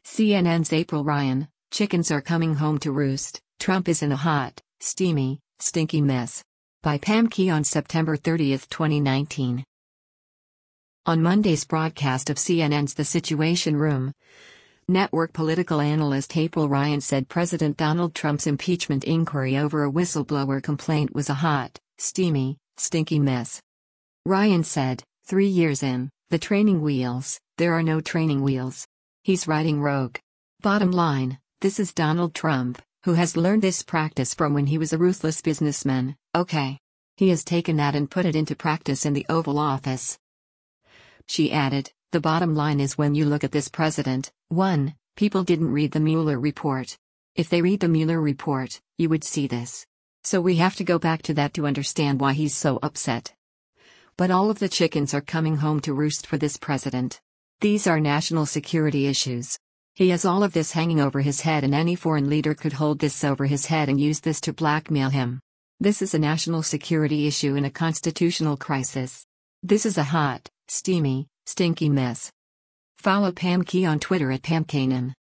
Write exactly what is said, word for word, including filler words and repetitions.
C N N's April Ryan, chickens are coming home to roost, Trump is in a hot, steamy, stinky mess. By Pam Key on September thirtieth, twenty nineteen. On Monday's broadcast of C N N's The Situation Room, network political analyst April Ryan said President Donald Trump's impeachment inquiry over a whistleblower complaint was a hot, steamy, stinky mess. Ryan said, three years in, the training wheels, there are no training wheels. He's riding rogue. Bottom line, this is Donald Trump, who has learned this practice from when he was a ruthless businessman, okay. He has taken that and put it into practice in the Oval Office. She added, the bottom line is when you look at this president, one, people didn't read the Mueller report. If they read the Mueller report, you would see this. So we have to go back to that to understand why he's so upset. But all of the chickens are coming home to roost for this president. These are national security issues. He has all of this hanging over his head, and any foreign leader could hold this over his head and use this to blackmail him. This is a national security issue in a constitutional crisis. This is a hot, steamy, stinky mess. Follow Pam Key on Twitter at Pam Kanan.